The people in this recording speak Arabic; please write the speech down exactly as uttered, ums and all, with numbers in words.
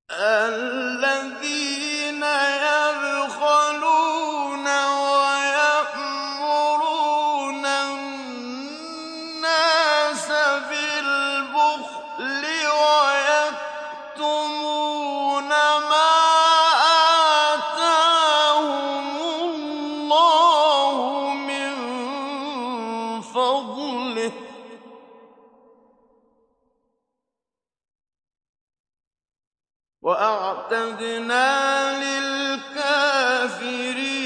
الَّذِينَ يَبْخَلُونَ وَيَأْمُرُونَ النَّاسَ بِالْبُخْلِ وَيَكْتُمُونَ مَا آتَاهُمُ اللَّهُ مِن فَضْلِهِ ۗ وَأَعْتَدْنَا لِلْكَافِرِينَ